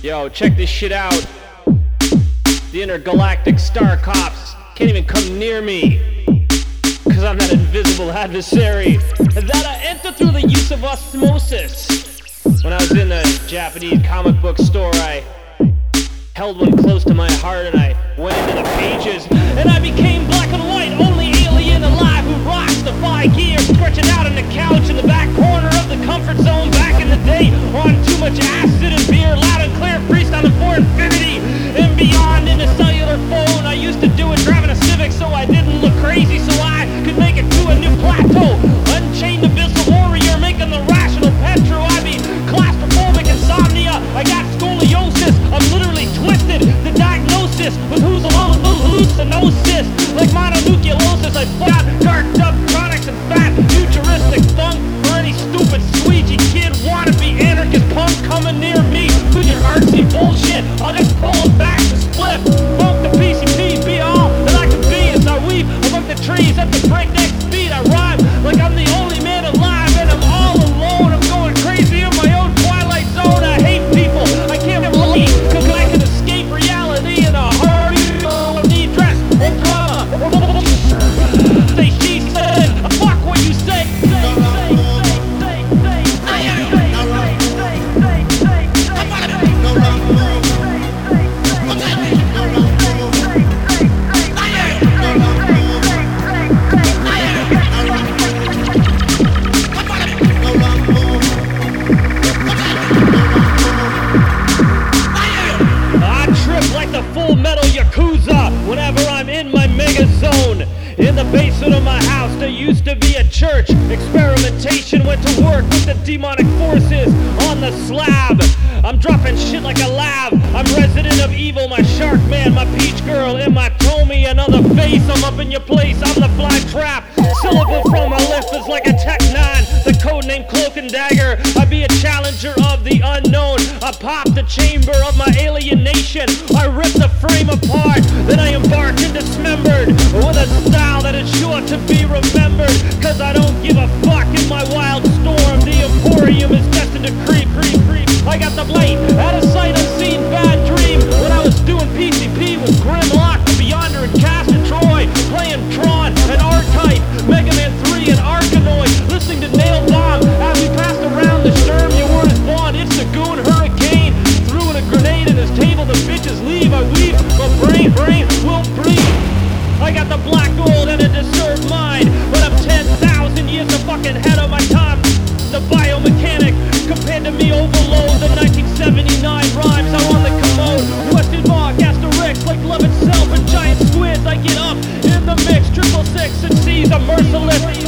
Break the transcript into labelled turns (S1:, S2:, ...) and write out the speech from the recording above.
S1: Yo, check this shit out. The intergalactic star cops can't even come near me, cause I'm that invisible adversary that I enter through the use of osmosis. When I was in the Japanese comic book store, I held one close to my heart and I went into the pages and I became black and white, only alien alive who rocks the 5 gear, stretching out on the couch in the back corner of the comfort zone back in the day, on too much acid and beer, loud and clear, freestyle for infinity and beyond in a cellular phone. I used to do it driving a Civic so I didn't look crazy, so I could make it to a new plateau. Unchained abyssal warrior, making the rational petro. I be claustrophobic insomnia, I got scoliosis, I'm literally twisted. The diagnosis was who's alone with hallucinosis, like mononucleosis. I fought darked up chronics and fat futuristic funk for any stupid squeegee kid wannabe anarchist punk coming near me with your artsy bullshit. I'll just pull it back to split. Funk the PCP, be all that I can be as I weave among the trees at the breakneck speed. I rhyme like I'm the only man alive and I'm all alone. I'm going crazy in my own twilight zone. I hate people, I can't believe, cause I can escape reality in a hurry. Need dress or drama. Say she said, fuck what you say. Full metal Yakuza whenever I'm in my mega zone. In the basement of my house there used to be a church. Experimentation went to work with the demonic forces on the slab. I'm dropping shit like a lab. I'm resident of evil, my shark man, my peach girl, and my Tommy, another face. I'm up in your place, I'm the fly trap. Syllable from my lips is like a Tech 9, the codename Cloak and Dagger. I be a challenger of the unknown. I pop the chamber of my alienation. I rip the frame apart, then I embark and dismembered with a style that is sure to be remembered. Cause I don't give a fuck in my wild storm. The Emporium is destined to creep, creep, creep. I got the blade, out of sight, unseen, bad dream. When I was doing PCP with Grimlock, Beyonder and Castor Troy, playing Tron and R-Type, Mega Man 3 and Arkanoid, listening to Nail Bomb as we passed around the Sherm. Your word is bond, it's the goon hurricane. Threw in a grenade in his table, the bitches leave. I weave, my brain will breathe. I got the black gold and a disturbed mind, but I'm 10,000 years a fucking ahead of my time. The biomechanic compared to me overload. The 1979 rhymes are on the commode. Western Mark, Asterix, like love itself and giant squids. I get up in the mix, 666 and C's are merciless.